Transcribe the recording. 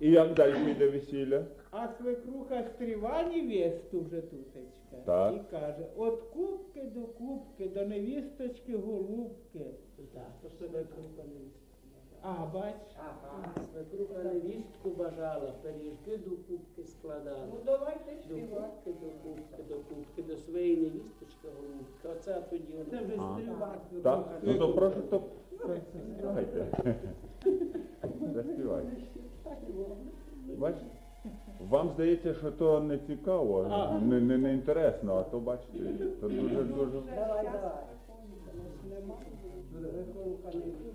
І як далі йде весілля? А свекруха стріва невесту вже тутечка. Так. І каже, от кубки до кубки, до невісточки голубки. Так, то свекруха невістку. А, бач. Ага, свекруха невістку бажала, пиріжки до кубки складала. Ну давайте До співати. кубки, до своєї невісточки голубки. Оце тоді Це вона. вже А. співати. Так? Ну то прошу, то заспівайте. Заспівайте. Бачите? Вам здається, що то не цікаво, не інтересно, а то бачите, то дуже. Давай. Свекруха невістку.